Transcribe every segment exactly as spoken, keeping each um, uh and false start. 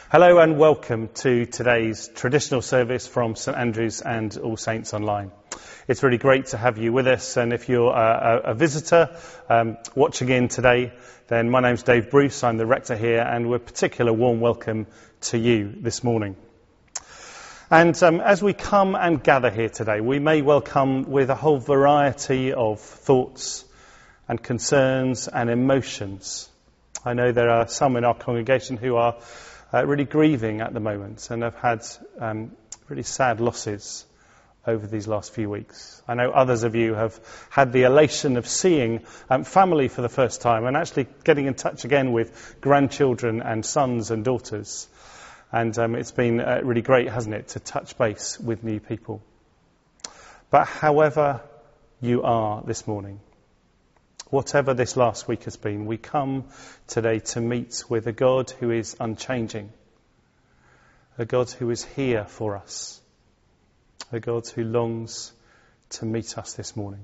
Hello and welcome to today's traditional service from St Andrew's and All Saints Online. It's really great to have you with us, and if you're a, a, a visitor um, watching in today, then my name's Dave Bruce, I'm the rector here, and we're particular warm welcome to you this morning. And um, as we come and gather here today, we may well come with a whole variety of thoughts and concerns and emotions. I know there are some in our congregation who are Uh, really grieving at the moment and have had um, really sad losses over these last few weeks. I know others of you have had the elation of seeing um, family for the first time and actually getting in touch again with grandchildren and sons and daughters. And um, it's been uh, really great, hasn't it, to touch base with new people. But however you are this morning, whatever this last week has been, we come today to meet with a God who is unchanging, a God who is here for us, a God who longs to meet us this morning,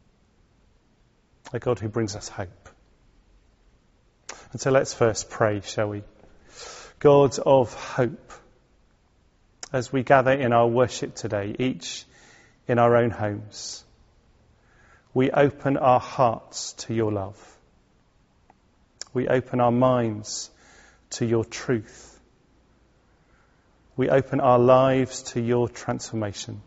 a God who brings us hope. And so let's first pray, shall we? God of hope, as we gather in our worship today, each in our own homes, we open our hearts to your love. We open our minds to your truth. We open our lives to your transformation.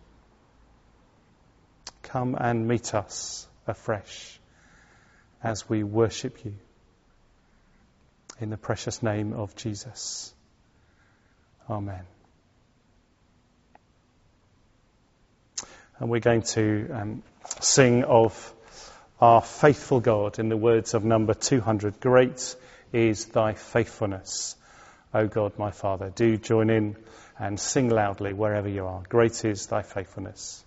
Come and meet us afresh as we worship you. In the precious name of Jesus. Amen. And we're going to um, sing of our faithful God in the words of number two hundred. Great is thy faithfulness, O God my Father. Do join in and sing loudly wherever you are. Great is thy faithfulness.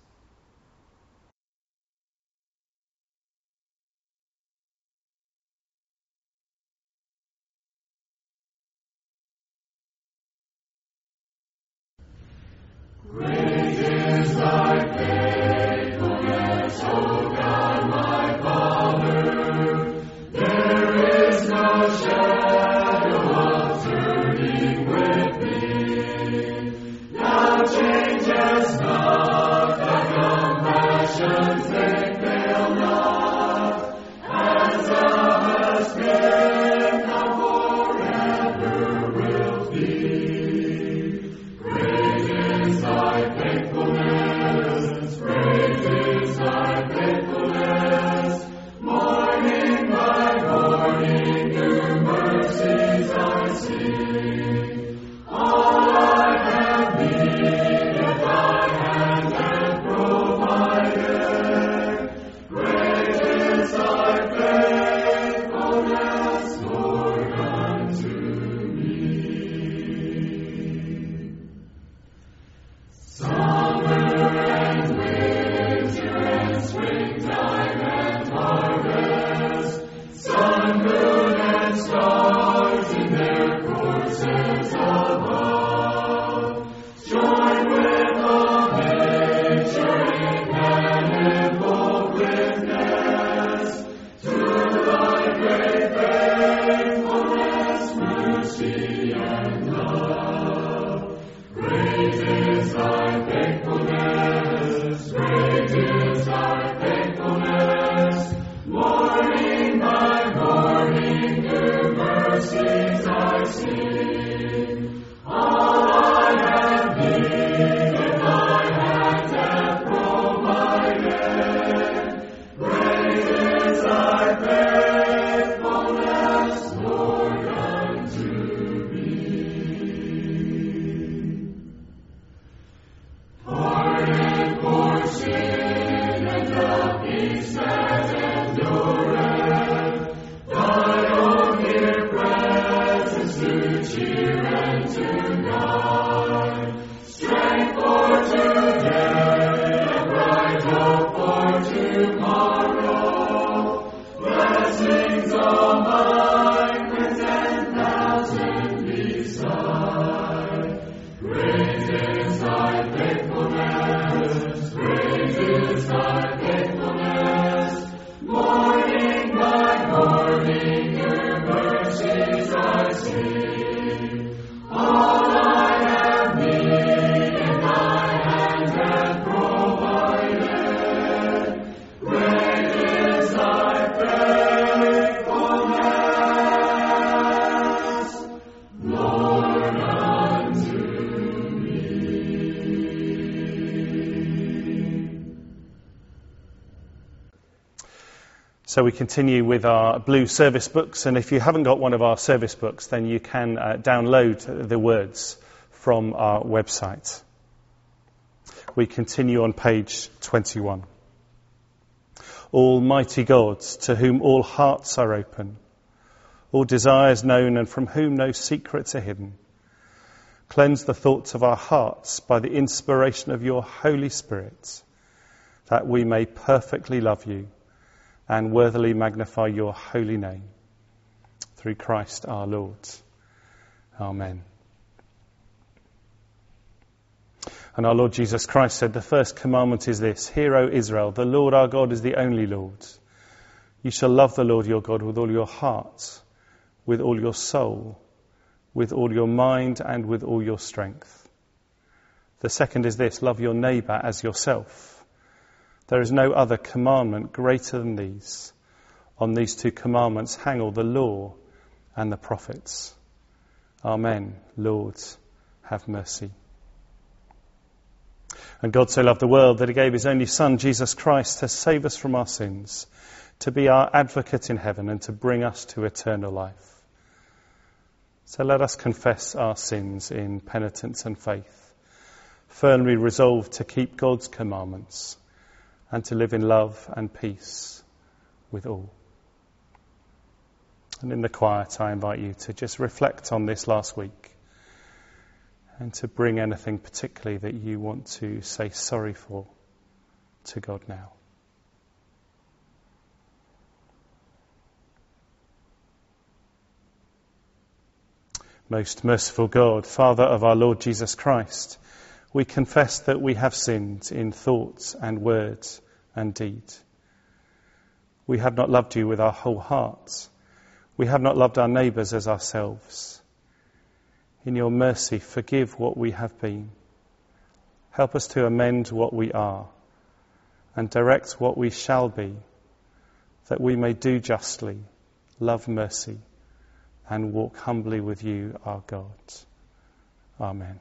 Great is thy faithfulness, O God my Father. There is no shadow of turning with thee. Thou changest not, thy compassions they fail not. As thou hast been, thou forever wilt be. Great is thy faithfulness, great is thy faithfulness. Morning by morning, new mercies I see. All I have needed, thy hand hath provided. Great is thy faithfulness, Lord, unto me. Summer and winter and springtime and harvest, sun, moon, and stars in their courses above, join with all nature in manifold witness to thy great faithfulness, mercy, and love. Great is thy faithfulness, great is thy faithfulness. Morning by morning, new mercies I see. All I have needed, thy hand hath provided. Great is thy faithfulness, Lord, unto me. Pardon for sin and the peace that endureth, thy own dear presence to cheer and to guide, strength for today, a bright hope for tomorrow, blessings all mine with ten thousand beside. Great is thy faithfulness, great is thy faithfulness. Morning by morning, new mercies I see. All So we continue with our blue service books, and if you haven't got one of our service books, then you can uh, download the words from our website. We continue on page twenty-one. Almighty God, to whom all hearts are open, all desires known, and from whom no secrets are hidden, cleanse the thoughts of our hearts by the inspiration of your Holy Spirit, that we may perfectly love you and worthily magnify your holy name. Through Christ our Lord. Amen. And our Lord Jesus Christ said, the first commandment is this: Hear, O Israel, the Lord our God is the only Lord. You shall love the Lord your God with all your heart, with all your soul, with all your mind, and with all your strength. The second is this: love your neighbour as yourself. There is no other commandment greater than these. On these two commandments hang all the law and the prophets. Amen. Lord, have mercy. And God so loved the world that he gave his only Son, Jesus Christ, to save us from our sins, to be our advocate in heaven, and to bring us to eternal life. So let us confess our sins in penitence and faith, firmly resolved to keep God's commandments and to live in love and peace with all. And in the quiet, I invite you to just reflect on this last week and to bring anything particularly that you want to say sorry for to God now. Most merciful God, Father of our Lord Jesus Christ, we confess that we have sinned in thoughts and words and deed. We have not loved you with our whole hearts. We have not loved our neighbours as ourselves. In your mercy, forgive what we have been. Help us to amend what we are and direct what we shall be, that we may do justly, love mercy, and walk humbly with you, our God. Amen.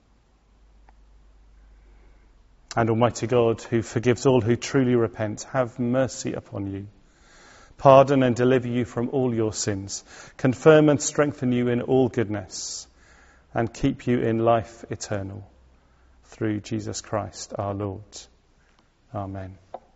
And Almighty God, who forgives all who truly repent, have mercy upon you. Pardon and deliver you from all your sins. Confirm and strengthen you in all goodness, and keep you in life eternal. Through Jesus Christ our Lord. Amen.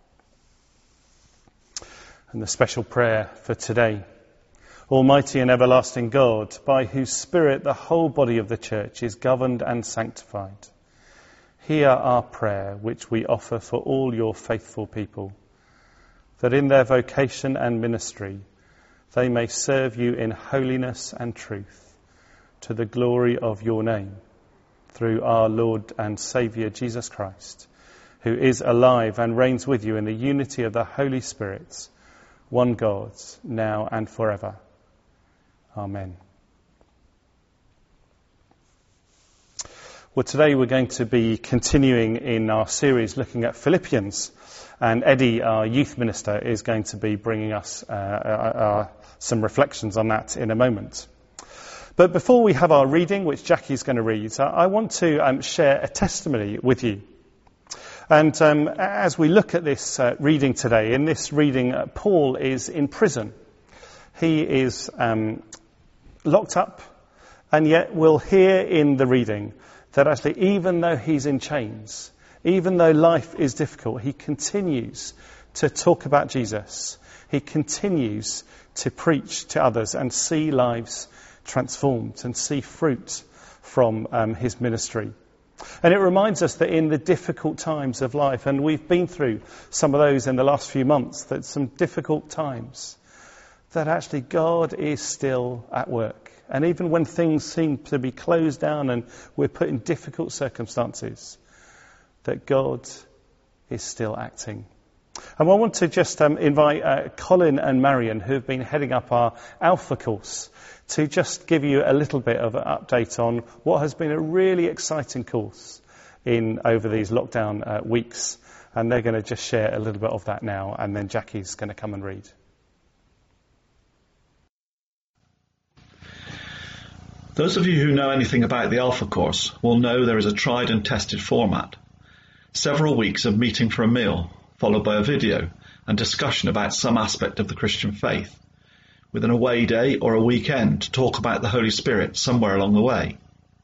And the special prayer for today. Almighty and everlasting God, by whose Spirit the whole body of the Church is governed and sanctified, hear our prayer which we offer for all your faithful people, that in their vocation and ministry they may serve you in holiness and truth, to the glory of your name, through our Lord and Saviour Jesus Christ, who is alive and reigns with you in the unity of the Holy Spirit, one God, now and forever. Amen. Well, today we're going to be continuing in our series looking at Philippians, and Eddie, our youth minister, is going to be bringing us uh, uh, uh, some reflections on that in a moment. But before we have our reading, which Jackie's going to read, I want to um, share a testimony with you. And um, as we look at this uh, reading today, in this reading, uh, Paul is in prison. He is um, locked up, and yet we'll hear in the reading that actually even though he's in chains, even though life is difficult, he continues to talk about Jesus. He continues to preach to others and see lives transformed and see fruit from um, his ministry. And it reminds us that in the difficult times of life, and we've been through some of those in the last few months, that some difficult times, that actually God is still at work. And even when things seem to be closed down and we're put in difficult circumstances, that God is still acting. And I want to just um, invite uh, Colin and Marion, who have been heading up our Alpha course, to just give you a little bit of an update on what has been a really exciting course in over these lockdown uh, weeks. And they're going to just share a little bit of that now, and then Jackie's going to come and read. Those of you who know anything about the Alpha course will know there is a tried and tested format. Several weeks of meeting for a meal, followed by a video, and discussion about some aspect of the Christian faith, with an away day or a weekend to talk about the Holy Spirit somewhere along the way.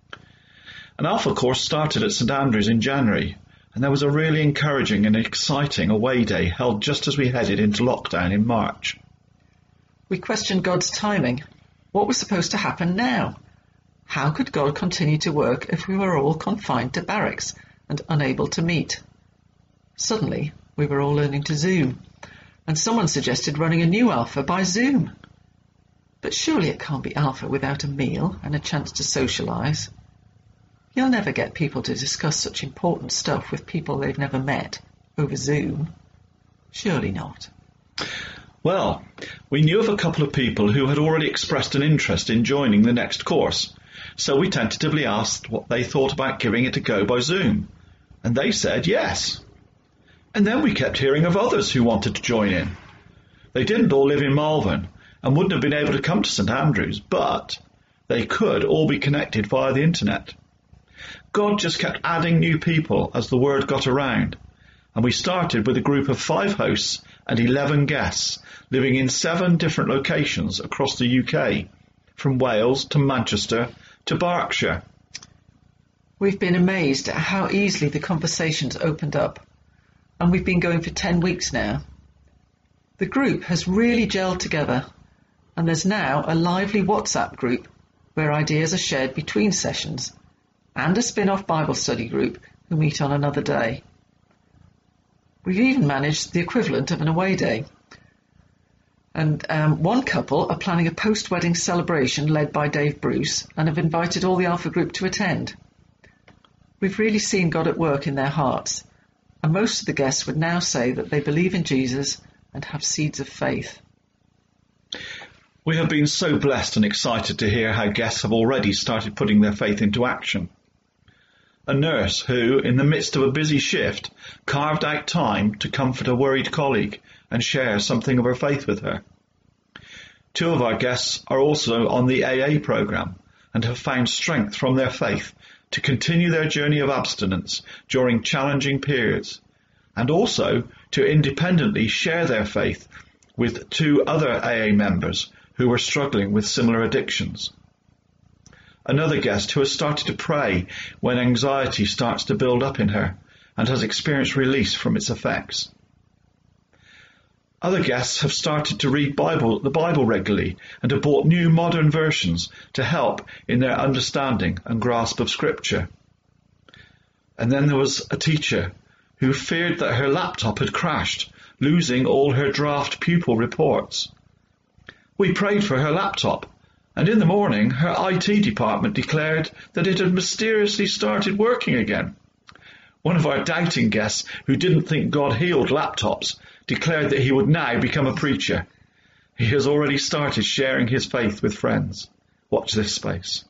An Alpha course started at St Andrews in January, and there was a really encouraging and exciting away day held just as we headed into lockdown in March. We questioned God's timing. What was supposed to happen now? How could God continue to work if we were all confined to barracks and unable to meet? Suddenly, we were all learning to Zoom, and someone suggested running a new Alpha by Zoom. But surely it can't be Alpha without a meal and a chance to socialise. You'll never get people to discuss such important stuff with people they've never met over Zoom. Surely not. Well, we knew of a couple of people who had already expressed an interest in joining the next course, so we tentatively asked what they thought about giving it a go by Zoom, and they said yes. And then we kept hearing of others who wanted to join in. They didn't all live in Malvern and wouldn't have been able to come to St Andrews, but they could all be connected via the internet. God just kept adding new people as the word got around, and we started with a group of five hosts and eleven guests living in seven different locations across the U K, from Wales to Manchester to Berkshire. We've been amazed at how easily the conversations opened up, and we've been going for ten weeks now. The group has really gelled together, and there's now a lively WhatsApp group where ideas are shared between sessions, and a spin-off Bible study group who meet on another day. We've even managed the equivalent of an away day. And um, one couple are planning a post-wedding celebration led by Dave Bruce and have invited all the Alpha group to attend. We've really seen God at work in their hearts, and most of the guests would now say that they believe in Jesus and have seeds of faith. We have been so blessed and excited to hear how guests have already started putting their faith into action. A nurse who, in the midst of a busy shift, carved out time to comfort a worried colleague and share something of her faith with her. Two of our guests are also on the A A programme and have found strength from their faith to continue their journey of abstinence during challenging periods, and also to independently share their faith with two other A A members who were struggling with similar addictions. Another guest who has started to pray when anxiety starts to build up in her and has experienced release from its effects. Other guests have started to read Bible, the Bible regularly and have bought new modern versions to help in their understanding and grasp of Scripture. And then there was a teacher who feared that her laptop had crashed, losing all her draft pupil reports. We prayed for her laptop, and in the morning her I T department declared that it had mysteriously started working again. One of our doubting guests, who didn't think God healed laptops, declared that he would now become a preacher. He has already started sharing his faith with friends. Watch this space.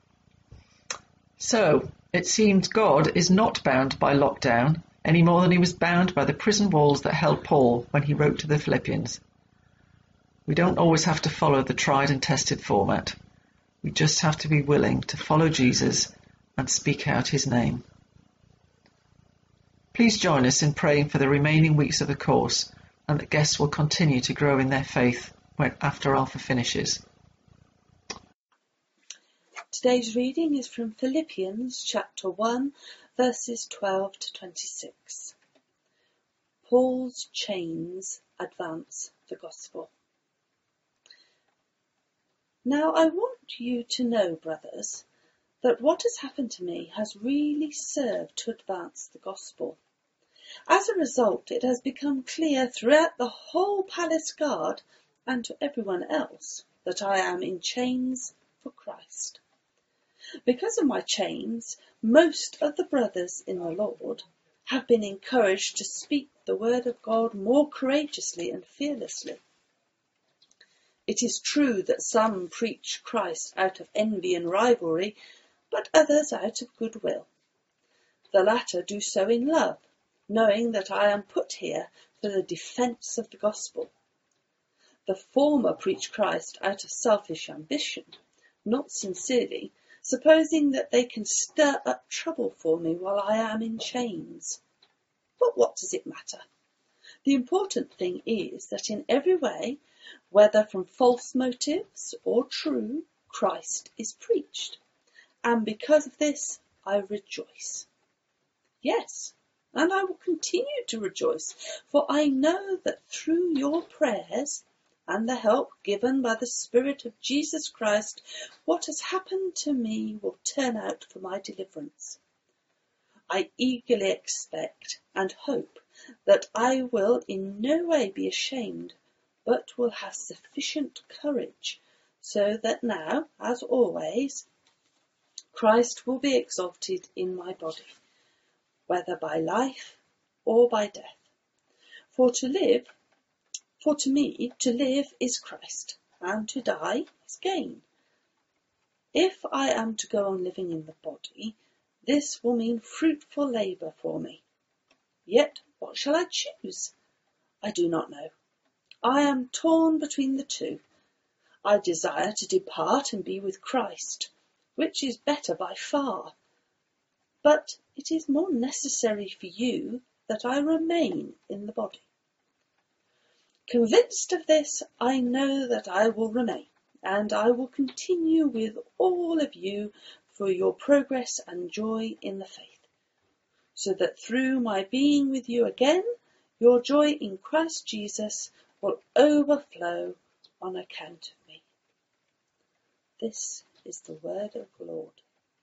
So, it seems God is not bound by lockdown any more than he was bound by the prison walls that held Paul when he wrote to the Philippians. We don't always have to follow the tried and tested format. We just have to be willing to follow Jesus and speak out his name. Please join us in praying for the remaining weeks of the course and that guests will continue to grow in their faith when after Alpha finishes. Today's reading is from Philippians chapter one, verses twelve to twenty-six. Paul's chains advance the gospel. Now I want you to know, brothers, that what has happened to me has really served to advance the gospel. As a result, it has become clear throughout the whole palace guard and to everyone else that I am in chains for Christ. Because of my chains, most of the brothers in the Lord have been encouraged to speak the word of God more courageously and fearlessly. It is true that some preach Christ out of envy and rivalry, but others out of goodwill. The latter do so in love, knowing that I am put here for the defence of the gospel. The former preach Christ out of selfish ambition, not sincerely, supposing that they can stir up trouble for me while I am in chains. But what does it matter? The important thing is that in every way, whether from false motives or true, Christ is preached. And because of this, I rejoice. Yes, and I will continue to rejoice, for I know that through your prayers and the help given by the Spirit of Jesus Christ, what has happened to me will turn out for my deliverance. I eagerly expect and hope that I will in no way be ashamed, but will have sufficient courage, so that now, as always, Christ will be exalted in my body, whether by life or by death. For to live, for to me, to live is Christ, and to die is gain. If I am to go on living in the body, this will mean fruitful labour for me. Yet what shall I choose? I do not know. I am torn between the two. I desire to depart and be with Christ, which is better by far. But it is more necessary for you that I remain in the body. Convinced of this, I know that I will remain, and I will continue with all of you for your progress and joy in the faith, so that through my being with you again, your joy in Christ Jesus will overflow on account of me. This is the word of the Lord.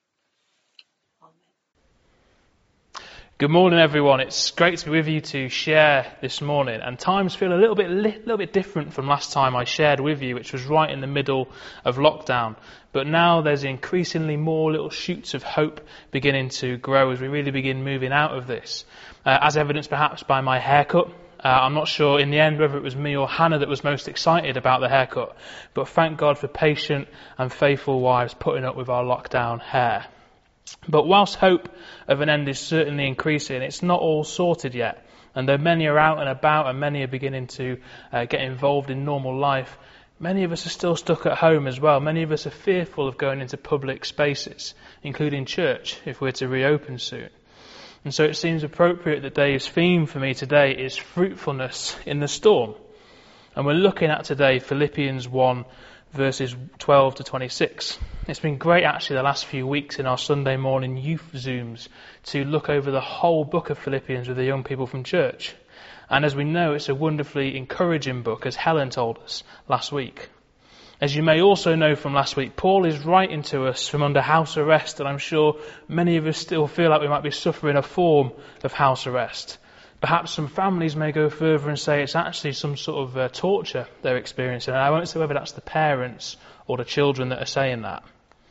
Good morning, everyone. It's great to be with you to share this morning. And times feel a little bit, little bit different from last time I shared with you, which was right in the middle of lockdown. But now there's increasingly more little shoots of hope beginning to grow as we really begin moving out of this. Uh, as evidenced perhaps by my haircut. Uh, I'm not sure in the end whether it was me or Hannah that was most excited about the haircut. But thank God for patient and faithful wives putting up with our lockdown hair. But whilst hope of an end is certainly increasing, it's not all sorted yet. And though many are out and about and many are beginning to uh, get involved in normal life, many of us are still stuck at home as well. Many of us are fearful of going into public spaces, including church, if we're to reopen soon. And so it seems appropriate that Dave's theme for me today is fruitfulness in the storm. And we're looking at today Philippians one, verses twelve to twenty-six. It's been great actually the last few weeks in our Sunday morning youth Zooms to look over the whole book of Philippians with the young people from church. And as we know, it's a wonderfully encouraging book, as Helen told us last week. As you may also know from last week, Paul is writing to us from under house arrest, and I'm sure many of us still feel like we might be suffering a form of house arrest. Perhaps some families may go further and say it's actually some sort of uh, torture they're experiencing. And I won't say whether that's the parents or the children that are saying that.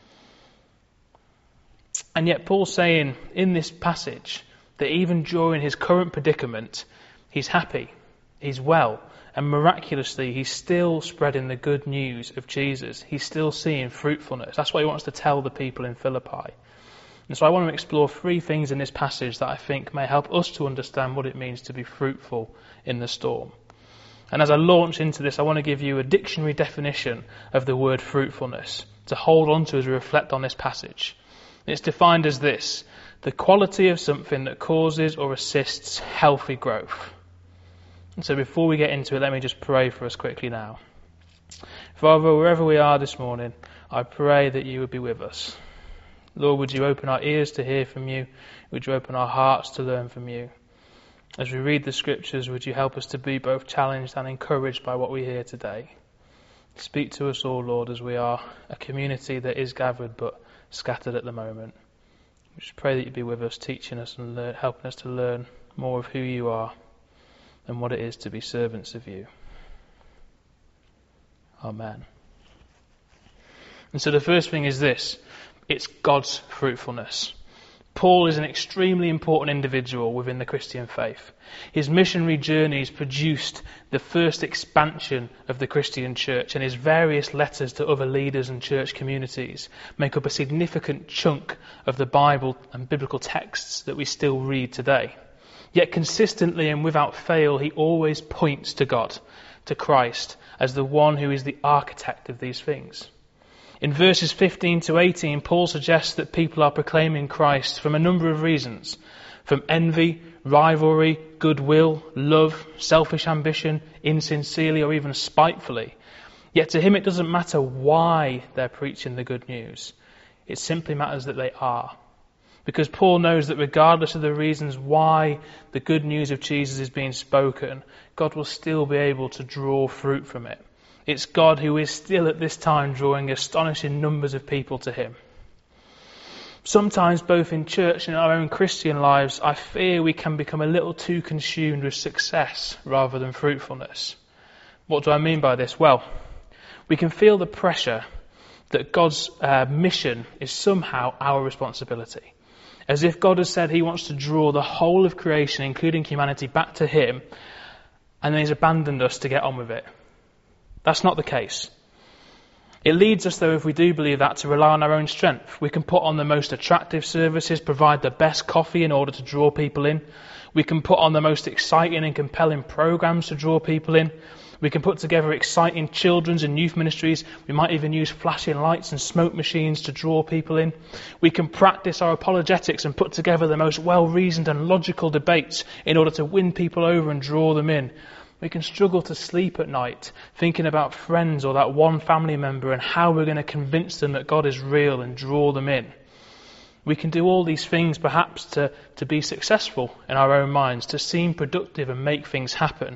And yet Paul's saying in this passage that even during his current predicament, he's happy, he's well, and miraculously he's still spreading the good news of Jesus. He's still seeing fruitfulness. That's what he wants to tell the people in Philippi. And so I want to explore three things in this passage that I think may help us to understand what it means to be fruitful in the storm. And as I launch into this, I want to give you a dictionary definition of the word fruitfulness to hold on to as we reflect on this passage. It's defined as this: the quality of something that causes or assists healthy growth. And so before we get into it, let me just pray for us quickly now. Father, wherever we are this morning, I pray that you would be with us. Lord, would you open our ears to hear from you? Would you open our hearts to learn from you? As we read the scriptures, would you help us to be both challenged and encouraged by what we hear today? Speak to us all, Lord, as we are a community that is gathered but scattered at the moment. We just pray that you'd be with us, teaching us and learn, helping us to learn more of who you are and what it is to be servants of you. Amen. And so the first thing is this: it's God's fruitfulness. Paul is an extremely important individual within the Christian faith. His missionary journeys produced the first expansion of the Christian church, and his various letters to other leaders and church communities make up a significant chunk of the Bible and biblical texts that we still read today. Yet consistently and without fail, he always points to God, to Christ, as the one who is the architect of these things. In verses fifteen to eighteen, Paul suggests that people are proclaiming Christ from a number of reasons: from envy, rivalry, goodwill, love, selfish ambition, insincerely or even spitefully. Yet to him it doesn't matter why they're preaching the good news. It simply matters that they are. Because Paul knows that regardless of the reasons why the good news of Jesus is being spoken, God will still be able to draw fruit from it. It's God who is still at this time drawing astonishing numbers of people to him. Sometimes both in church and in our own Christian lives, I fear we can become a little too consumed with success rather than fruitfulness. What do I mean by this? Well, we can feel the pressure that God's uh, mission is somehow our responsibility. As if God has said he wants to draw the whole of creation, including humanity, back to him, and then he's abandoned us to get on with it. That's not the case. It leads us, though, if we do believe that, to rely on our own strength. We can put on the most attractive services, provide the best coffee in order to draw people in. We can put on the most exciting and compelling programs to draw people in. We can put together exciting children's and youth ministries. We might even use flashing lights and smoke machines to draw people in. We can practice our apologetics and put together the most well-reasoned and logical debates in order to win people over and draw them in. We can struggle to sleep at night thinking about friends or that one family member and how we're going to convince them that God is real and draw them in. We can do all these things perhaps to, to be successful in our own minds, to seem productive and make things happen.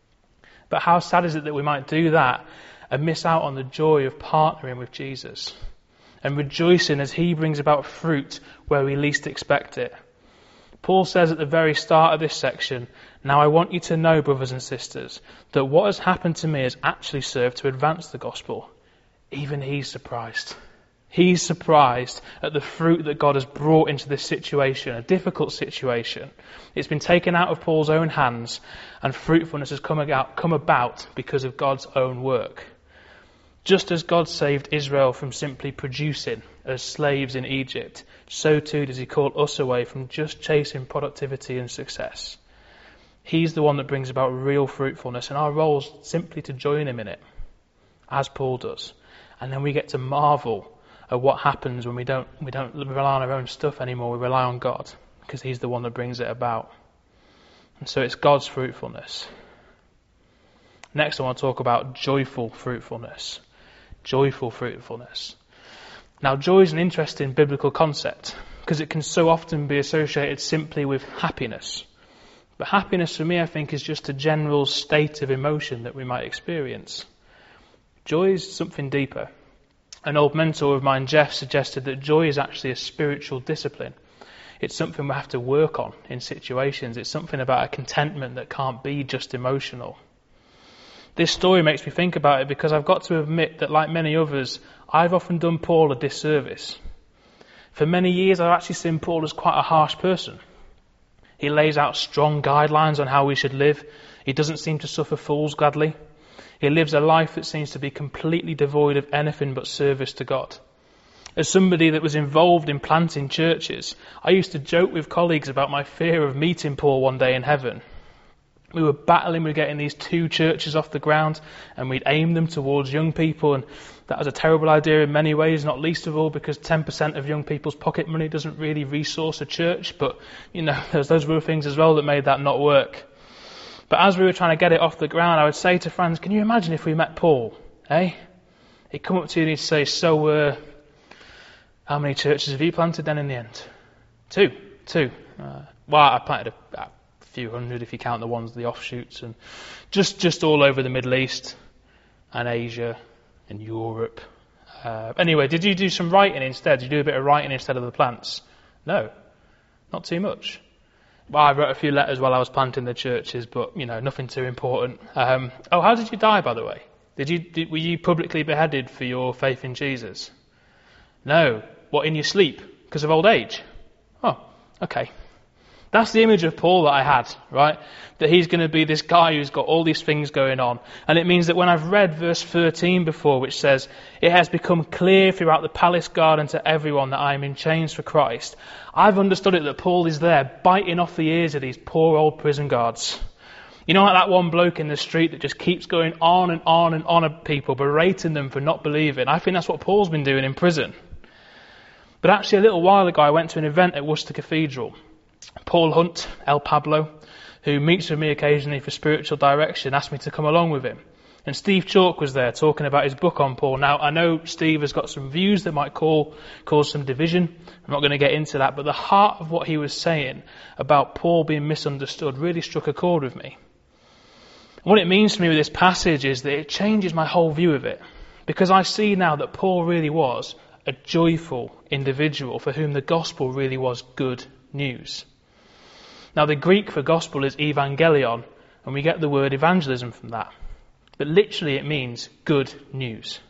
But how sad is it that we might do that and miss out on the joy of partnering with Jesus and rejoicing as he brings about fruit where we least expect it. Paul says at the very start of this section, "Now I want you to know, brothers and sisters, that what has happened to me has actually served to advance the gospel." Even he's surprised. He's surprised at the fruit that God has brought into this situation, a difficult situation. It's been taken out of Paul's own hands, and fruitfulness has come about, come about because of God's own work. Just as God saved Israel from simply producing as slaves in Egypt, so too does he call us away from just chasing productivity and success. He's the one that brings about real fruitfulness, and our role is simply to join him in it, as Paul does. And then we get to marvel at what happens when we don't we don't rely on our own stuff anymore. We rely on God, because he's the one that brings it about. And so it's God's fruitfulness. Next I want to talk about joyful fruitfulness. Joyful fruitfulness. Now, joy is an interesting biblical concept because it can so often be associated simply with happiness. But happiness for me, I think, is just a general state of emotion that we might experience. Joy is something deeper. An old mentor of mine, Jeff, suggested that joy is actually a spiritual discipline. It's something we have to work on in situations. It's something about a contentment that can't be just emotional. This story makes me think about it because I've got to admit that, like many others, I've often done Paul a disservice. For many years, I've actually seen Paul as quite a harsh person. He lays out strong guidelines on how we should live. He doesn't seem to suffer fools gladly. He lives a life that seems to be completely devoid of anything but service to God. As somebody that was involved in planting churches, I used to joke with colleagues about my fear of meeting Paul one day in heaven. We were battling with getting these two churches off the ground, and we'd aim them towards young people, and that was a terrible idea in many ways, not least of all because ten percent of young people's pocket money doesn't really resource a church, but, you know, there's those other things as well that made that not work. But as we were trying to get it off the ground, I would say to friends, can you imagine if we met Paul, eh? He'd come up to you and he'd say, so, uh, how many churches have you planted then in the end? Two. Two. Uh, well, I planted a, a few hundred if you count the ones, the offshoots, and just, just all over the Middle East and Asia and Europe. Uh, anyway, did you do some writing instead? Did you do a bit of writing instead of the plants? No, not too much. Well, I wrote a few letters while I was planting the churches, but, you know, nothing too important. Um, oh, how did you die, by the way? Did you did, were you publicly beheaded for your faith in Jesus? No. What, in your sleep? Because of old age? Oh, okay. That's the image of Paul that I had, right? That he's going to be this guy who's got all these things going on. And it means that when I've read verse thirteen before, which says, it has become clear throughout the palace garden to everyone that I am in chains for Christ, I've understood it that Paul is there biting off the ears of these poor old prison guards. You know, like that one bloke in the street that just keeps going on and on and on at people, berating them for not believing. I think that's what Paul's been doing in prison. But actually, a little while ago, I went to an event at Worcester Cathedral. Paul Hunt, El Pablo, who meets with me occasionally for spiritual direction, asked me to come along with him. And Steve Chalk was there talking about his book on Paul. Now, I know Steve has got some views that might call, cause some division. I'm not going to get into that. But the heart of what he was saying about Paul being misunderstood really struck a chord with me. And what it means to me with this passage is that it changes my whole view of it. Because I see now that Paul really was a joyful individual for whom the gospel really was good news. Now, the Greek for gospel is evangelion, and we get the word evangelism from that. But literally it means good news.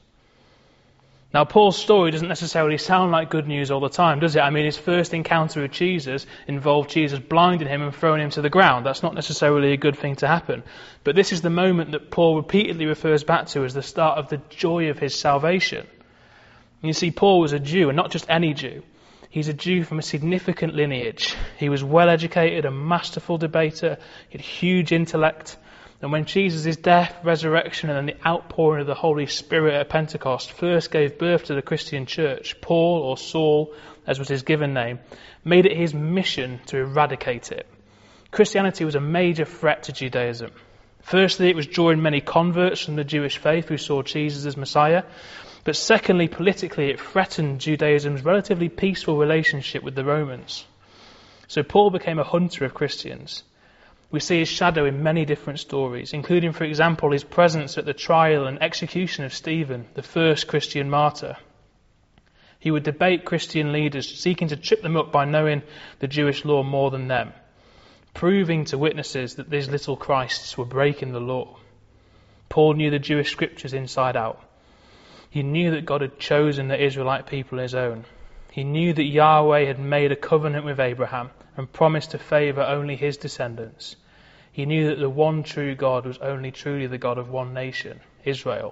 Now, Paul's story doesn't necessarily sound like good news all the time, does it? I mean, his first encounter with Jesus involved Jesus blinding him and throwing him to the ground. That's not necessarily a good thing to happen. But this is the moment that Paul repeatedly refers back to as the start of the joy of his salvation. And you see, Paul was a Jew, and not just any Jew. He's a Jew from a significant lineage. He was well educated, a masterful debater, he had huge intellect. And when Jesus' death, resurrection, and then the outpouring of the Holy Spirit at Pentecost first gave birth to the Christian church, Paul, or Saul, as was his given name, made it his mission to eradicate it. Christianity was a major threat to Judaism. Firstly, it was drawing many converts from the Jewish faith who saw Jesus as Messiah. But secondly, politically, it threatened Judaism's relatively peaceful relationship with the Romans. So Paul became a hunter of Christians. We see his shadow in many different stories, including, for example, his presence at the trial and execution of Stephen, the first Christian martyr. He would debate Christian leaders, seeking to trip them up by knowing the Jewish law more than them, proving to witnesses that these little Christs were breaking the law. Paul knew the Jewish scriptures inside out. He knew that God had chosen the Israelite people his own. He knew that Yahweh had made a covenant with Abraham and promised to favour only his descendants. He knew that the one true God was only truly the God of one nation, Israel.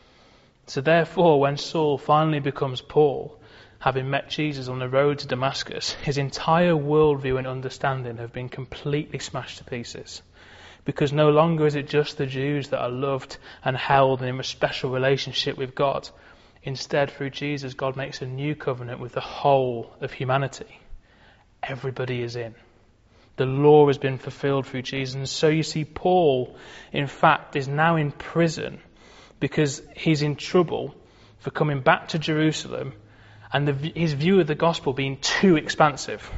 So therefore, when Saul finally becomes Paul, having met Jesus on the road to Damascus, his entire worldview and understanding have been completely smashed to pieces. Because no longer is it just the Jews that are loved and held in a special relationship with God. Instead, through Jesus, God makes a new covenant with the whole of humanity. Everybody is in. The law has been fulfilled through Jesus. And so you see, Paul, in fact, is now in prison because he's in trouble for coming back to Jerusalem and the, his view of the gospel being too expansive.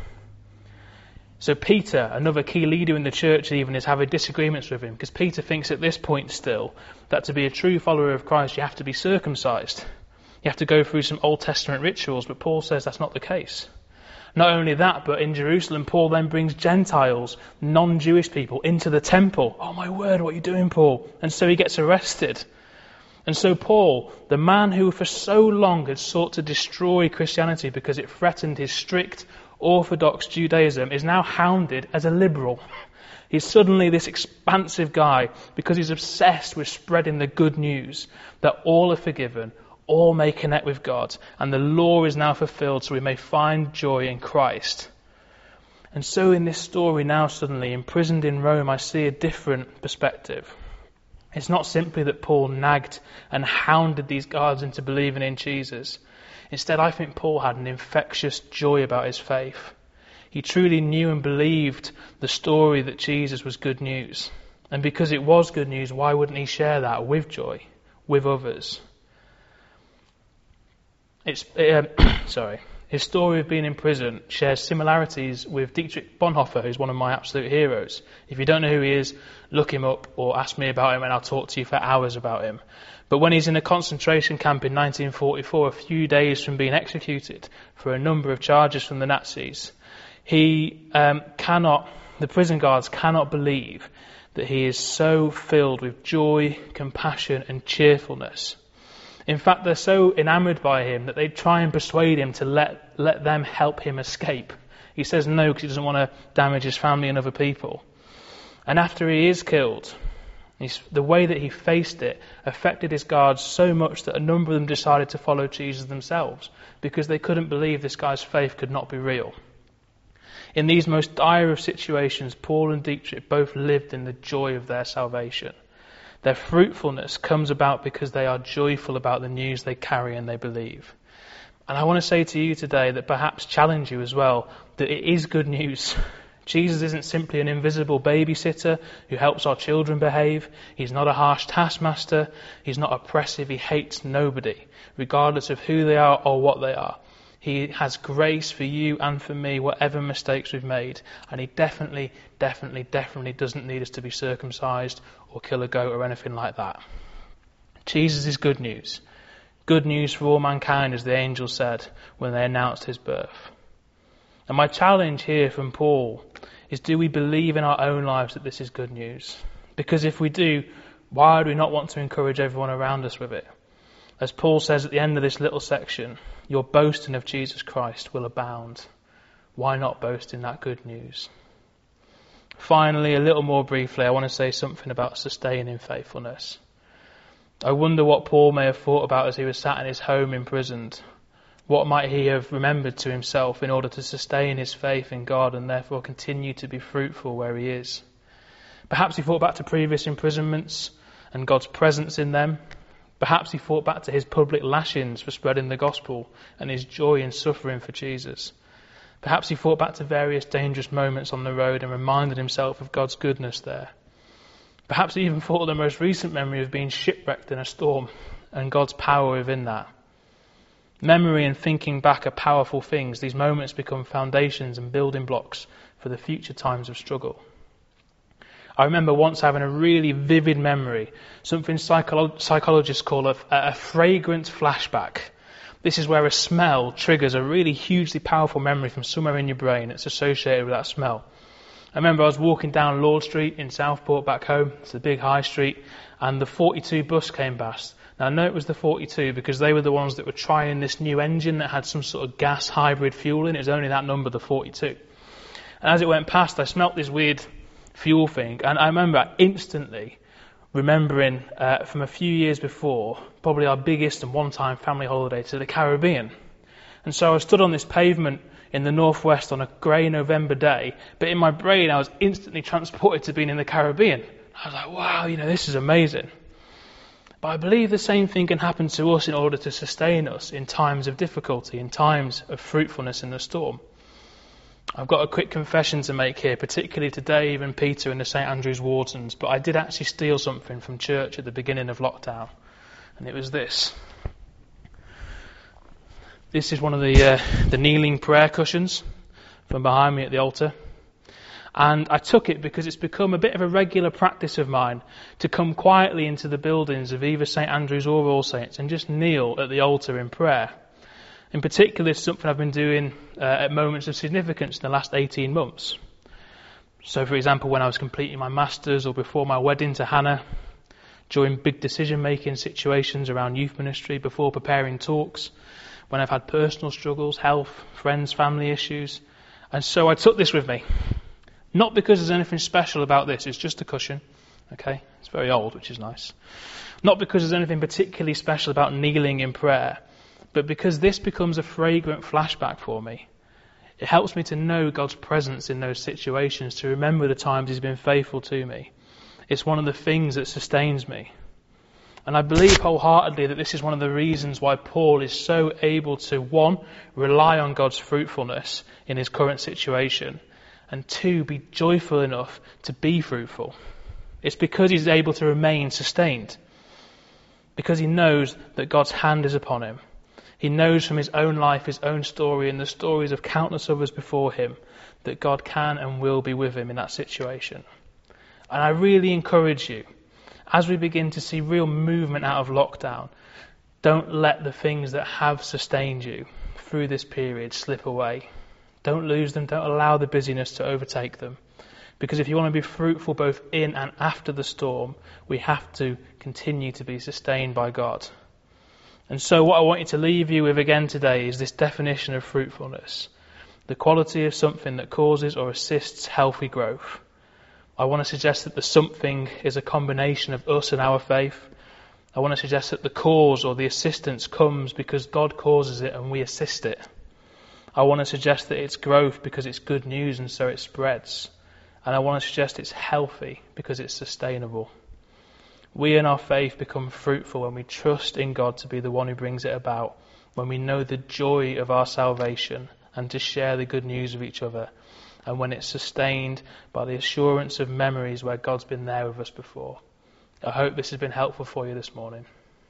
So Peter, another key leader in the church even, is having disagreements with him because Peter thinks at this point still that to be a true follower of Christ you have to be circumcised. You have to go through some Old Testament rituals, but Paul says that's not the case. Not only that, but in Jerusalem, Paul then brings Gentiles, non-Jewish people, into the temple. Oh my word, what are you doing, Paul? And so he gets arrested. And so Paul, the man who for so long had sought to destroy Christianity because it threatened his strict, orthodox Judaism, is now hounded as a liberal. He's suddenly this expansive guy because he's obsessed with spreading the good news that all are forgiven, all may connect with God, and the law is now fulfilled so we may find joy in Christ. And so in this story now suddenly, imprisoned in Rome, I see a different perspective. It's not simply that Paul nagged and hounded these guards into believing in Jesus. Instead, I think Paul had an infectious joy about his faith. He truly knew and believed the story that Jesus was good news. And because it was good news, why wouldn't he share that with joy, with others? It's, uh, sorry. His story of being in prison shares similarities with Dietrich Bonhoeffer, who's one of my absolute heroes. If you don't know who he is, look him up or ask me about him and I'll talk to you for hours about him. But when he's in a concentration camp in nineteen forty-four, a few days from being executed for a number of charges from the Nazis, he um, cannot, the prison guards cannot believe that he is so filled with joy, compassion and cheerfulness. In fact, they're so enamoured by him that they try and persuade him to let, let them help him escape. He says no because he doesn't want to damage his family and other people. And after he is killed, he's, the way that he faced it affected his guards so much that a number of them decided to follow Jesus themselves because they couldn't believe this guy's faith could not be real. In these most dire of situations, Paul and Dietrich both lived in the joy of their salvation. Their fruitfulness comes about because they are joyful about the news they carry and they believe. And I want to say to you today that perhaps challenge you as well, that it is good news. Jesus isn't simply an invisible babysitter who helps our children behave. He's not a harsh taskmaster. He's not oppressive. He hates nobody, regardless of who they are or what they are. He has grace for you and for me, whatever mistakes we've made. And he definitely, definitely, definitely doesn't need us to be circumcised or kill a goat or anything like that. Jesus is good news. Good news for all mankind, as the angel said when they announced his birth. And my challenge here from Paul is, do we believe in our own lives that this is good news? Because if we do, why do we not want to encourage everyone around us with it? As Paul says at the end of this little section, your boasting of Jesus Christ will abound. Why not boast in that good news? Finally, a little more briefly, I want to say something about sustaining faithfulness. I wonder what Paul may have thought about as he was sat in his home imprisoned. What might he have remembered to himself in order to sustain his faith in God and therefore continue to be fruitful where he is? Perhaps he thought back to previous imprisonments and God's presence in them. Perhaps he thought back to his public lashings for spreading the gospel and his joy in suffering for Jesus. Perhaps he thought back to various dangerous moments on the road and reminded himself of God's goodness there. Perhaps he even thought of the most recent memory of being shipwrecked in a storm and God's power within that. Memory and thinking back are powerful things. These moments become foundations and building blocks for the future times of struggle. I remember once having a really vivid memory, something psycholo- psychologists call a, a fragrant flashback. This is where a smell triggers a really hugely powerful memory from somewhere in your brain that's associated with that smell. I remember I was walking down Lord Street in Southport back home. It's a big high street, and the forty-two bus came past. Now I know it was the forty-two because they were the ones that were trying this new engine that had some sort of gas hybrid fuel in it. It was only that number, the forty-two. And as it went past, I smelt this weird fuel thing, and I remember instantly remembering uh, from a few years before, probably our biggest and one-time family holiday to the Caribbean. And so I stood on this pavement in the northwest on a grey November day, but in my brain I was instantly transported to being in the Caribbean. I was like, wow, you know, this is amazing. But I believe the same thing can happen to us in order to sustain us in times of difficulty, in times of fruitfulness in the storm. I've got a quick confession to make here, particularly to Dave and Peter and the St Andrews Wardens, but I did actually steal something from church at the beginning of lockdown, and it was this. This is one of the uh, the kneeling prayer cushions from behind me at the altar. And I took it because it's become a bit of a regular practice of mine to come quietly into the buildings of either St Andrews or All Saints and just kneel at the altar in prayer. In particular, it's something I've been doing uh, at moments of significance in the last eighteen months. So, for example, when I was completing my masters or before my wedding to Hannah, during big decision-making situations around youth ministry, before preparing talks, when I've had personal struggles, health, friends, family issues. And so I took this with me. Not because there's anything special about this, it's just a cushion. Okay, it's very old, which is nice. Not because there's anything particularly special about kneeling in prayer, but because this becomes a fragrant flashback for me. It helps me to know God's presence in those situations, to remember the times He's been faithful to me. It's one of the things that sustains me. And I believe wholeheartedly that this is one of the reasons why Paul is so able to, one, rely on God's fruitfulness in his current situation, and two, be joyful enough to be fruitful. It's because he's able to remain sustained. Because he knows that God's hand is upon him. He knows from his own life, his own story, and the stories of countless others before him, that God can and will be with him in that situation. And I really encourage you, as we begin to see real movement out of lockdown, don't let the things that have sustained you through this period slip away. Don't lose them. Don't allow the busyness to overtake them. Because if you want to be fruitful both in and after the storm, we have to continue to be sustained by God. And so what I want you to leave you with again today is this definition of fruitfulness. The quality of something that causes or assists healthy growth. I want to suggest that the something is a combination of us and our faith. I want to suggest that the cause or the assistance comes because God causes it and we assist it. I want to suggest that it's growth because it's good news and so it spreads. And I want to suggest it's healthy because it's sustainable. We in our faith become fruitful when we trust in God to be the one who brings it about, when we know the joy of our salvation and to share the good news with each other, and when it's sustained by the assurance of memories where God's been there with us before. I hope this has been helpful for you this morning.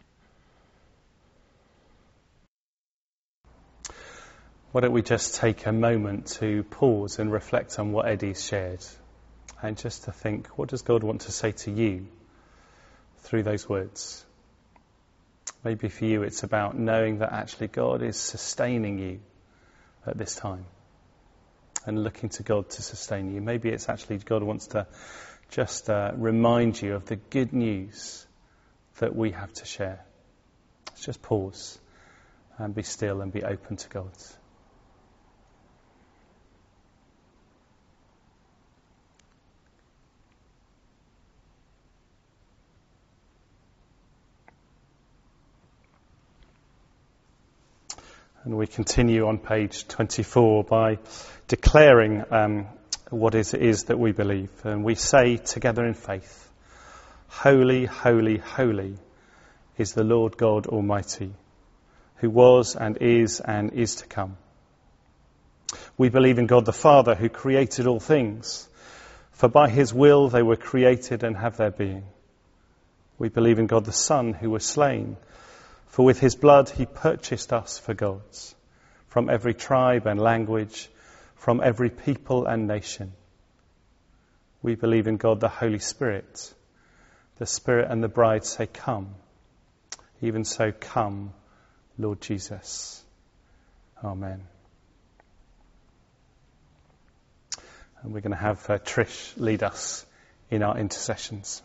Why don't we just take a moment to pause and reflect on what Eddie's shared, and just to think, what does God want to say to you through those words? Maybe for you it's about knowing that actually God is sustaining you at this time and looking to God to sustain you. Maybe it's actually God wants to just uh, remind you of the good news that we have to share. Let's just pause and be still and be open to God. And we continue on page twenty-four by declaring um, what it is that we believe. And we say together in faith, "Holy, holy, holy is the Lord God Almighty, who was and is and is to come. We believe in God the Father, who created all things, for by his will they were created and have their being. We believe in God the Son, who was slain, for with his blood he purchased us for God, from every tribe and language, from every people and nation. We believe in God the Holy Spirit. The Spirit and the bride say, 'Come.' Even so, come, Lord Jesus." Amen. And we're going to have uh, Trish lead us in our intercessions.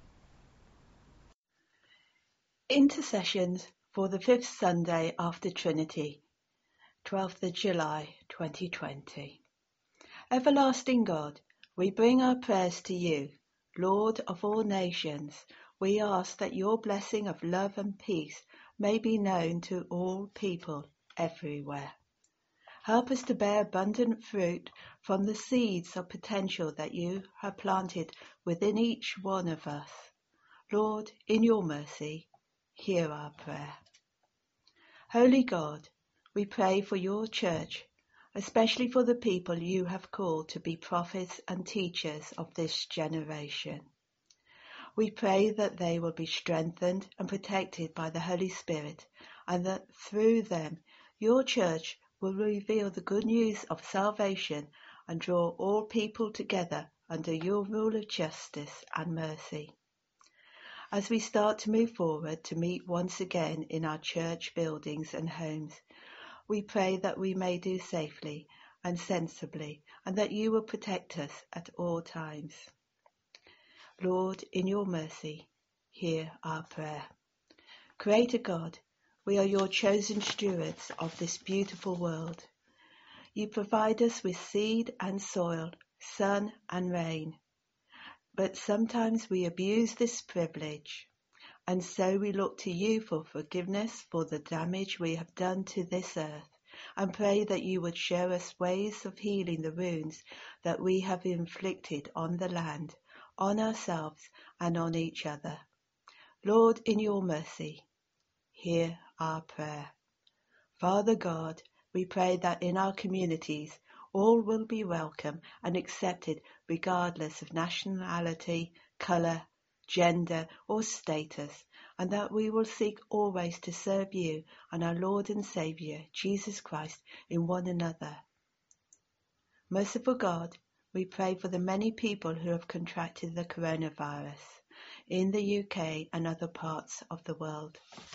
Intercessions for the fifth Sunday after Trinity, twelfth of July twenty twenty. Everlasting God, we bring our prayers to you, Lord of all nations. We ask that your blessing of love and peace may be known to all people everywhere. Help us to bear abundant fruit from the seeds of potential that you have planted within each one of us. Lord, in your mercy, hear our prayer. Holy God, we pray for your church, especially for the people you have called to be prophets and teachers of this generation. We pray that they will be strengthened and protected by the Holy Spirit, and that through them your church will reveal the good news of salvation and draw all people together under your rule of justice and mercy. As we start to move forward to meet once again in our church buildings and homes, we pray that we may do safely and sensibly, and that you will protect us at all times. Lord, in your mercy, hear our prayer. Creator God, we are your chosen stewards of this beautiful world. You provide us with seed and soil, sun and rain. But sometimes we abuse this privilege, and so we look to you for forgiveness for the damage we have done to this earth, and pray that you would show us ways of healing the wounds that we have inflicted on the land, on ourselves, and on each other. Lord, in your mercy, hear our prayer. Father God, we pray that in our communities all will be welcome and accepted regardless of nationality, colour, gender or status, and that we will seek always to serve you and our Lord and Saviour, Jesus Christ, in one another. Merciful God, we pray for the many people who have contracted the coronavirus in the U K and other parts of the world.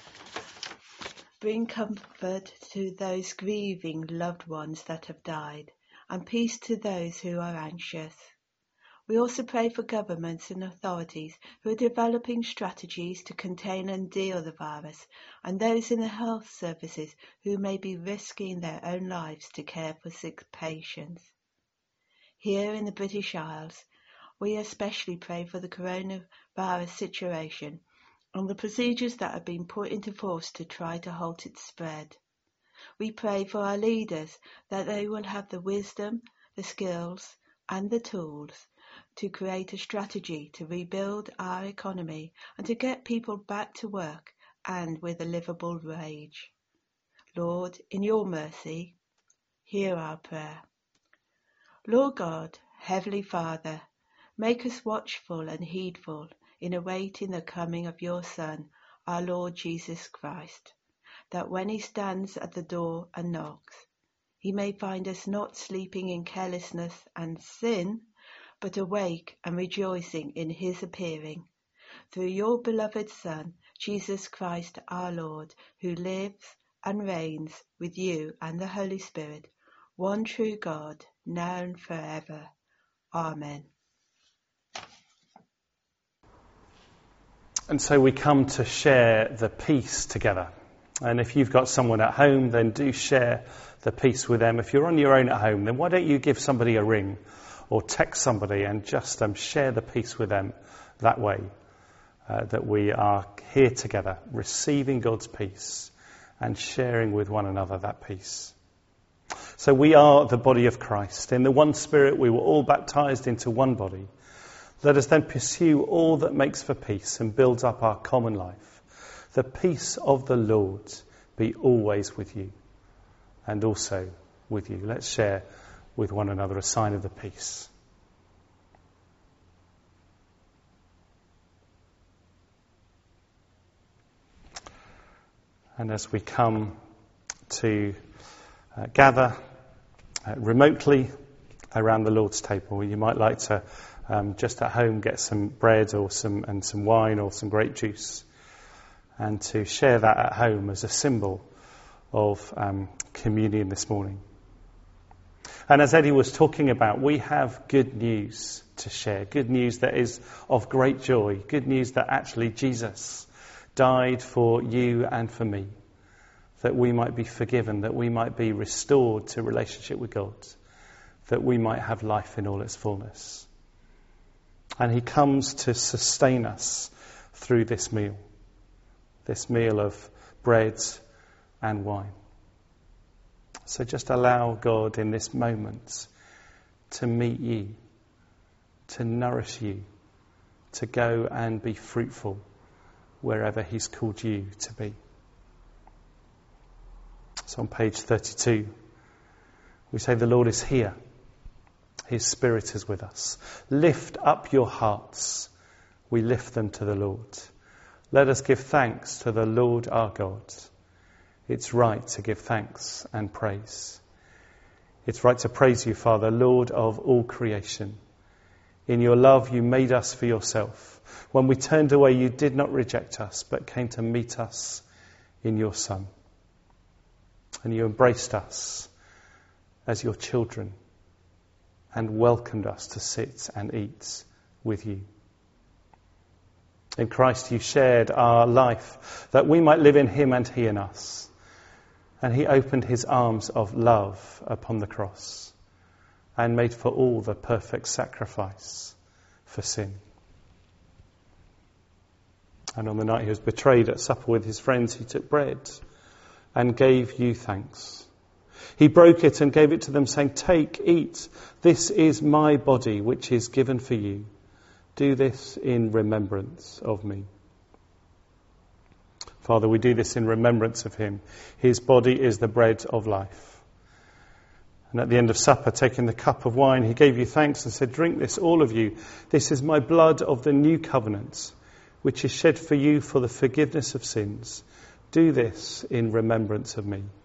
Bring comfort to those grieving loved ones that have died, and peace to those who are anxious. We also pray for governments and authorities who are developing strategies to contain and deal with the virus, and those in the health services who may be risking their own lives to care for sick patients. Here in the British Isles, we especially pray for the coronavirus situation and the procedures that have been put into force to try to halt its spread. We pray for our leaders that they will have the wisdom, the skills and the tools to create a strategy to rebuild our economy and to get people back to work and with a livable wage. Lord, in your mercy, hear our prayer. Lord God, Heavenly Father, make us watchful and heedful in awaiting the coming of your Son, our Lord Jesus Christ, that when he stands at the door and knocks, he may find us not sleeping in carelessness and sin, but awake and rejoicing in his appearing. Through your beloved Son, Jesus Christ our Lord, who lives and reigns with you and the Holy Spirit, one true God, now and forever. Amen. And so we come to share the peace together. And if you've got someone at home, then do share the peace with them. If you're on your own at home, then why don't you give somebody a ring or text somebody and just um, share the peace with them that way, uh, that we are here together, receiving God's peace and sharing with one another that peace. So we are the body of Christ. In the one Spirit, we were all baptized into one body. Let us then pursue all that makes for peace and builds up our common life. The peace of the Lord be always with you and also with you. Let's share with one another a sign of the peace. And as we come to uh, gather uh, remotely around the Lord's table, you might like to um, just at home get some bread or some and some wine or some grape juice, and to share that at home as a symbol of um, communion this morning. And as Eddie was talking about, we have good news to share, good news that is of great joy, good news that actually Jesus died for you and for me, that we might be forgiven, that we might be restored to relationship with God, that we might have life in all its fullness. And he comes to sustain us through this meal, this meal of bread and wine. So just allow God in this moment to meet you, to nourish you, to go and be fruitful wherever he's called you to be. So on page thirty-two, we say the Lord is here. His Spirit is with us. Lift up your hearts. We lift them to the Lord. Let us give thanks to the Lord our God. It's right to give thanks and praise. It's right to praise you, Father, Lord of all creation. In your love you made us for yourself. When we turned away, you did not reject us, but came to meet us in your Son. And you embraced us as your children and welcomed us to sit and eat with you. In Christ you shared our life, that we might live in him and he in us. And he opened his arms of love upon the cross and made for all the perfect sacrifice for sin. And on the night he was betrayed at supper with his friends, he took bread and gave you thanks. He broke it and gave it to them, saying, "Take, eat. This is my body, which is given for you. Do this in remembrance of me." Father, we do this in remembrance of him. His body is the bread of life. And at the end of supper, taking the cup of wine, he gave you thanks and said, "Drink this, all of you. This is my blood of the new covenant, which is shed for you for the forgiveness of sins. Do this in remembrance of me."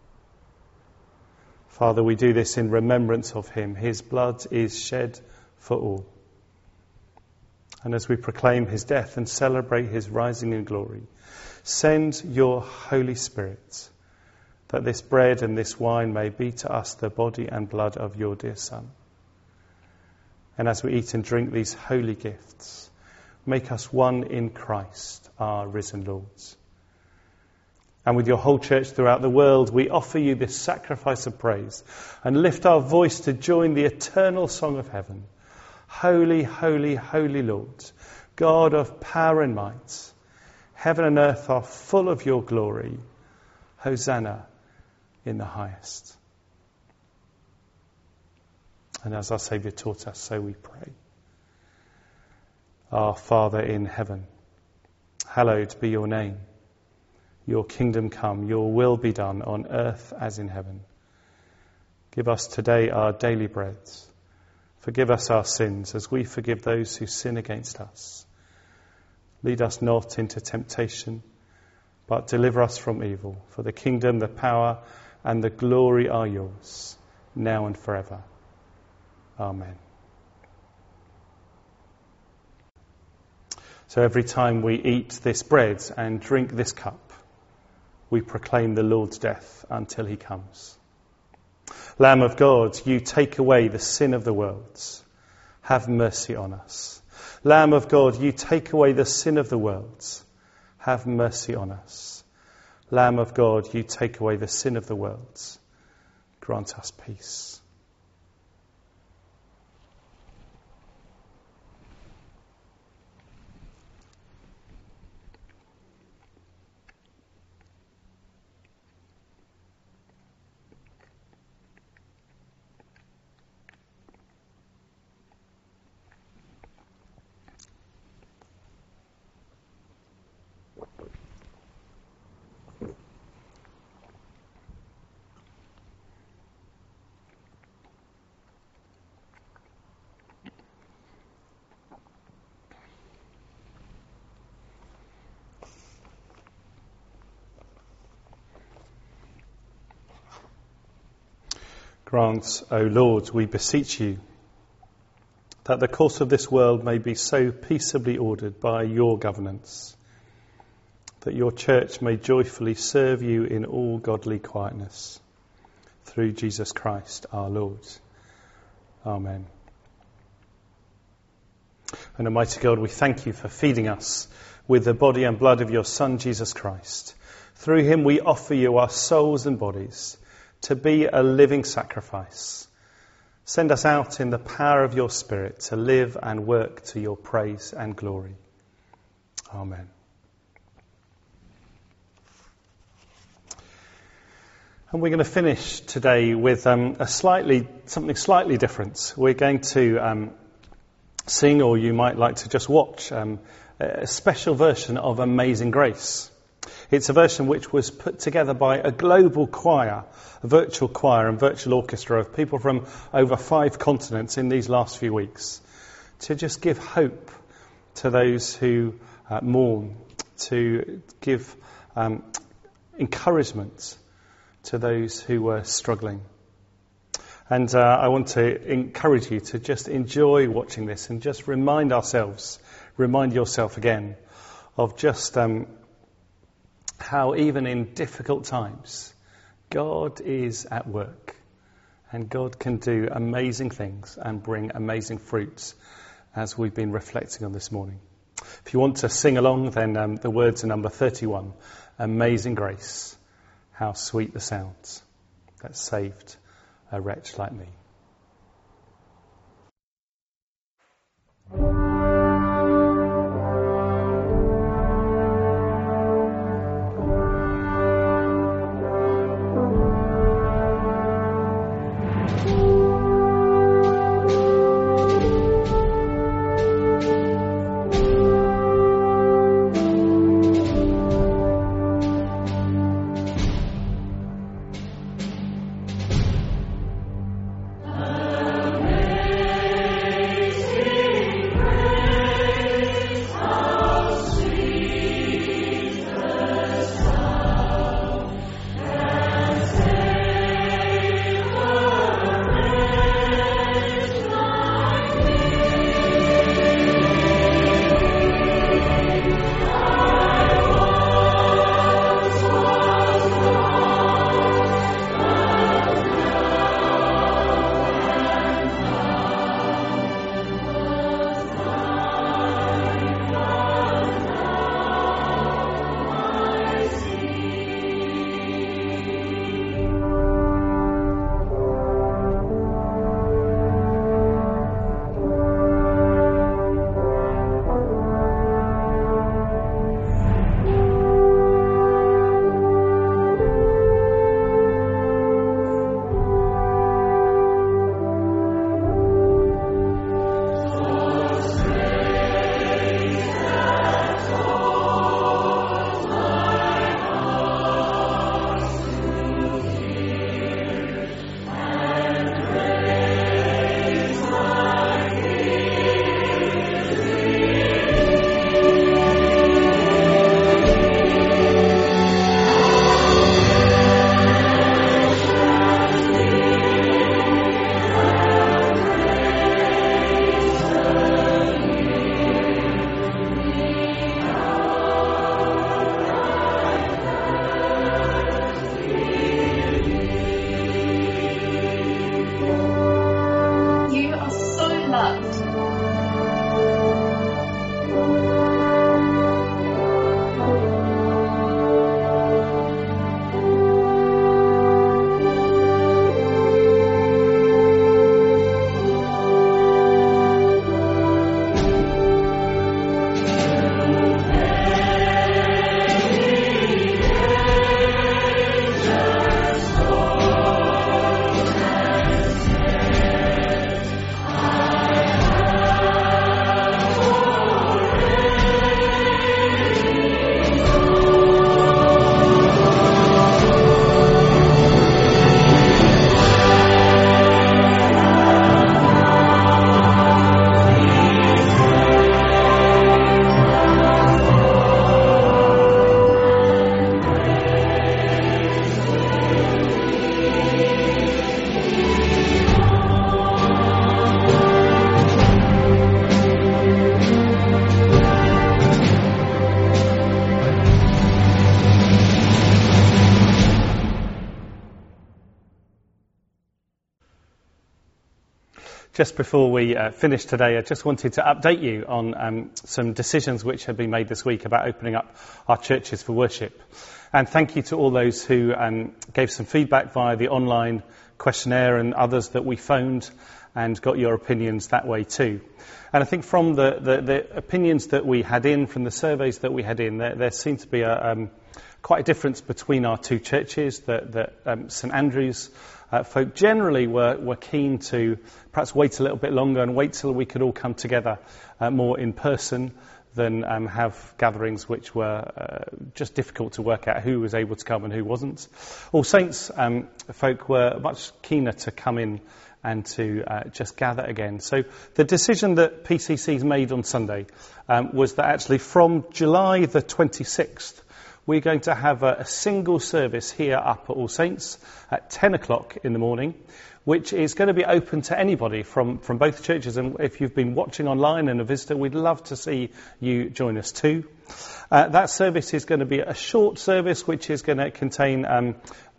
Father, we do this in remembrance of him. His blood is shed for all. And as we proclaim his death and celebrate his rising in glory, send your Holy Spirit, that this bread and this wine may be to us the body and blood of your dear Son. And as we eat and drink these holy gifts, make us one in Christ, our risen Lord. And with your whole church throughout the world, we offer you this sacrifice of praise and lift our voice to join the eternal song of heaven. Holy, holy, holy Lord, God of power and might, heaven and earth are full of your glory. Hosanna in the highest. And as our Saviour taught us, so we pray. Our Father in heaven, hallowed be your name. Your kingdom come, your will be done on earth as in heaven. Give us today our daily bread, Forgive us our sins as we forgive those who sin against us. Lead us not into temptation, but deliver us from evil. For the kingdom, the power, and the glory are yours, now and forever. Amen. So every time we eat this bread and drink this cup, we proclaim the Lord's death until he comes. Lamb of God, you take away the sin of the world. Have mercy on us. Lamb of God, you take away the sin of the world. Have mercy on us. Lamb of God, you take away the sin of the world. Grant us peace. Grant, O Lord, we beseech you, that the course of this world may be so peaceably ordered by your governance, that your church may joyfully serve you in all godly quietness. Through Jesus Christ our Lord. Amen. And Almighty God, we thank you for feeding us with the body and blood of your Son, Jesus Christ. Through him we offer you our souls and bodies to be a living sacrifice. Send us out in the power of your Spirit to live and work to your praise and glory. Amen. And we're going to finish today with um, a slightly something slightly different. We're going to um, sing, or you might like to just watch, um, a special version of Amazing Grace. It's a version which was put together by a global choir, a virtual choir and virtual orchestra of people from over five continents in these last few weeks, to just give hope to those who uh, mourn, to give um, encouragement to those who were struggling. And uh, I want to encourage you to just enjoy watching this and just remind ourselves, remind yourself again of just um, how even in difficult times, God is at work, and God can do amazing things and bring amazing fruits, as we've been reflecting on this morning. If you want to sing along, then um, the words are number thirty-one, Amazing Grace, how sweet the sound that saved a wretch like me. Just before we uh, finish today, I just wanted to update you on um, some decisions which have been made this week about opening up our churches for worship. And thank you to all those who um, gave some feedback via the online questionnaire and others that we phoned and got your opinions that way too. And I think from the, the, the opinions that we had in, from the surveys that we had in, there, there seemed to be a, um, quite a difference between our two churches. That, that um, St Andrews uh, folk generally were, were keen to perhaps wait a little bit longer and wait till we could all come together uh, more in person than um, have gatherings which were uh, just difficult to work out who was able to come and who wasn't. All Saints um, folk were much keener to come in and to uh, just gather again. So the decision that P C C's made on Sunday um, was that actually from July the twenty-sixth, we're going to have a, a single service here up at All Saints at ten o'clock in the morning, which is going to be open to anybody from, from both churches. And if you've been watching online and a visitor, we'd love to see you join us too. Uh, that service is going to be a short service which is going to contain um,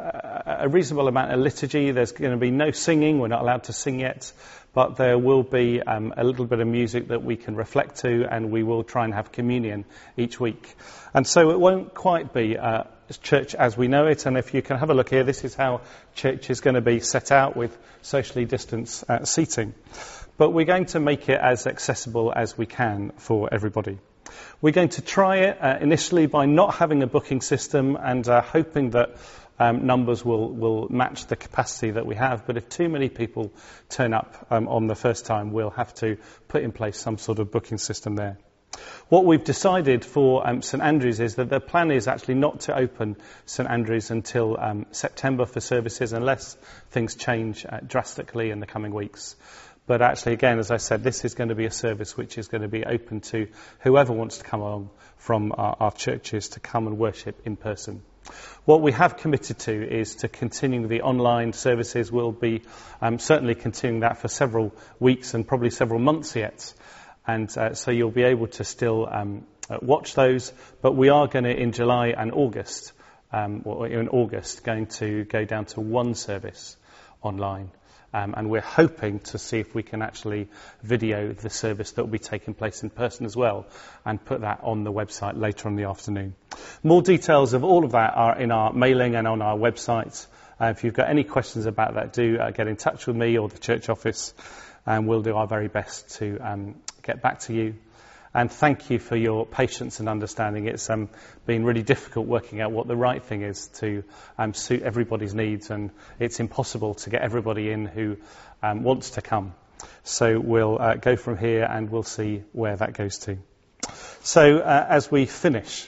a reasonable amount of liturgy. There's going to be no singing. We're not allowed to sing yet. But there will be um, a little bit of music that we can reflect to, and we will try and have communion each week. And so it won't quite be uh, church as we know it. And if you can have a look here, this is how church is going to be set out with socially distanced uh, seating. But we're going to make it as accessible as we can for everybody. We're going to try it uh, initially by not having a booking system and uh, hoping that um, numbers will, will match the capacity that we have. But if too many people turn up um, on the first time, we'll have to put in place some sort of booking system there. What we've decided for um, St Andrews is that the plan is actually not to open St Andrews until um, September for services, unless things change uh, drastically in the coming weeks. But actually, again, as I said, this is going to be a service which is going to be open to whoever wants to come along from our, our churches to come and worship in person. What we have committed to is to continue the online services. We'll be um, certainly continuing that for several weeks and probably several months yet. And uh, so you'll be able to still um, uh, watch those. But we are going to, in July and August, um, or in August, going to go down to one service online. Um, and we're hoping to see if we can actually video the service that will be taking place in person as well and put that on the website later on in the afternoon. More details of all of that are in our mailing and on our website. Uh, if you've got any questions about that, do uh, get in touch with me or the church office, and we'll do our very best to um, get back to you. And thank you for your patience and understanding. It's um, been really difficult working out what the right thing is to um, suit everybody's needs, and it's impossible to get everybody in who um, wants to come. So we'll uh, go from here and we'll see where that goes to. So uh, as we finish,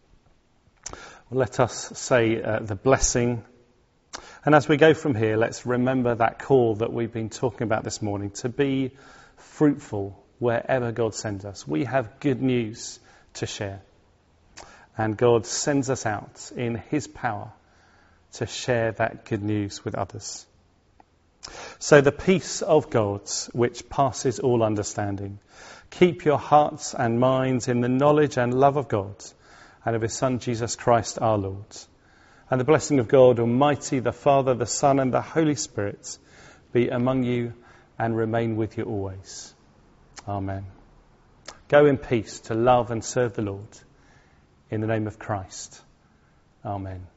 let us say uh, the blessing. And as we go from here, let's remember that call that we've been talking about this morning, to be fruitful wherever God sends us. We have good news to share. And God sends us out in his power to share that good news with others. So the peace of God, which passes all understanding, keep your hearts and minds in the knowledge and love of God and of his Son, Jesus Christ our Lord. And the blessing of God Almighty, the Father, the Son, and the Holy Spirit be among you and remain with you always. Amen. Go in peace to love and serve the Lord. In the name of Christ. Amen.